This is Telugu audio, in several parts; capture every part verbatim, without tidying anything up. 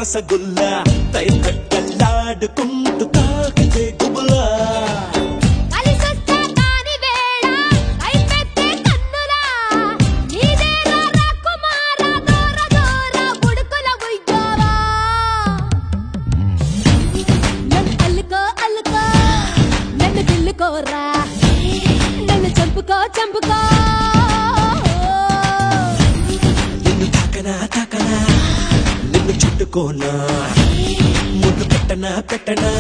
రసగుల్లా తైతక్కలాడుకుంటూ తాకితే గుబులా నన్ను చంపుకో చంపుకో నిన్ను తాకనా తాకనా నిన్ను చుట్టుకోనా ముద్దు పెట్టనా పెట్టనా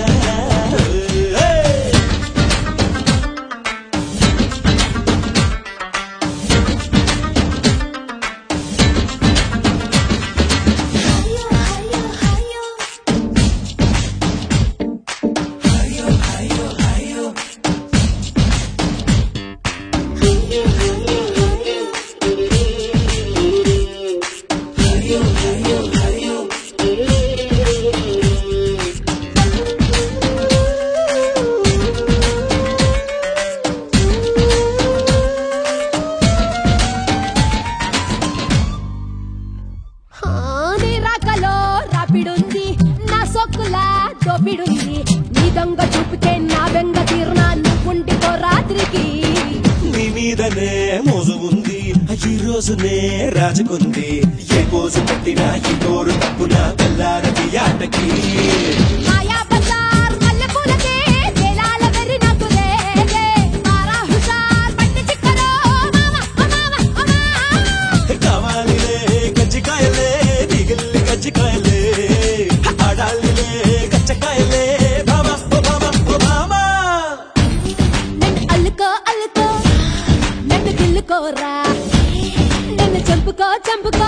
నీ దొంగ చూపితే నా బెంగ తీరునా నువ్వుండిపో రాత్రికి నీ మీదనే మోజు ఉంది ఈ రోజునే రాజుకుంది ఏ పోజు పెట్టినా ఈ కోరు తప్పున తెల్లారది ఆటకి మాయా బజార్ మల్లెపూలకే వేలాల వెర్రి నాకు లేదే మారా హుషార్ పట్టి చిక్కరో మామ ఓ మామ ఓ మామ కావాలిలే కజ్జికాయలే మిగిలి కజ్జికాయలే ఆడాలిలే కచ్చకాయలే బాబా ఓ బాబా ఓ బాబా నన్ను అల్లుకో అల్లుకో నన్ను గిల్లుకోరా నన్ను చంపుకో చంపుకో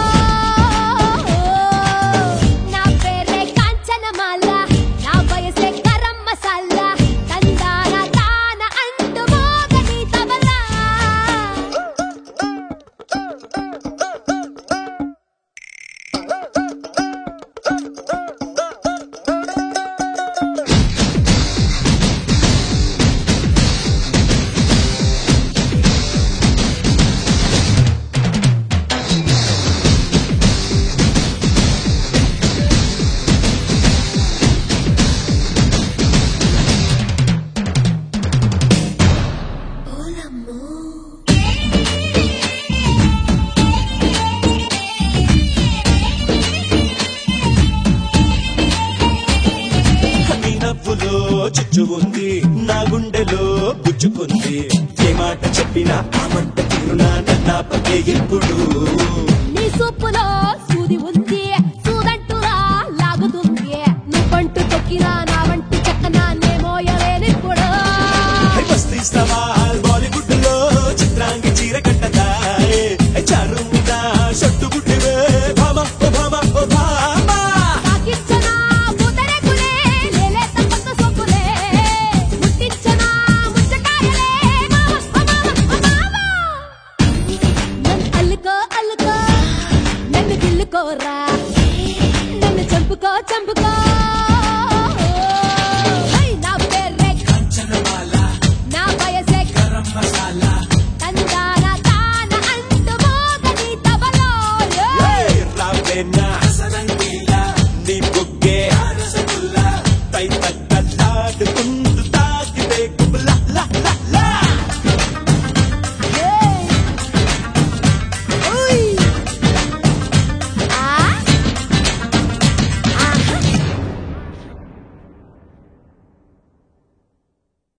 నా పేరే కాంచనమాల నా వయసే గరం మసాలా తందాన తాన అంటూ మోగని తబలా చుచ్చు ఉంది నా గుండెలో గుచ్చుకుంది ఏ మాట చెప్పినా ఆ మంట తీరునా నన్నాపకే ఎప్పుడు నీ సూపులో సూది ఉంది సూదంటురా లాగుతుంది నువ్వంటూ తొక్కినా నా వంటి చక్కనా నే మోయలేనిప్పుడు బస్తీస్తావా బాలీవుడ్ లో చిత్రాంగి చీర కట్టదాయే చారు మీద షట్టు గుడ్డివే భామ ఓ భామ ఓ భామ తాకిచ్చనా ముదరెకులే లేలేత కొత్త సొక్కులే ముట్టిచ్చనా ముచ్చకాయలే మామ ఓ మామ ఓ మామ నన్ను అల్లుకో అల్లుకో నన్ను గిల్లుకోరా నన్ను చంపుకో చంపుకో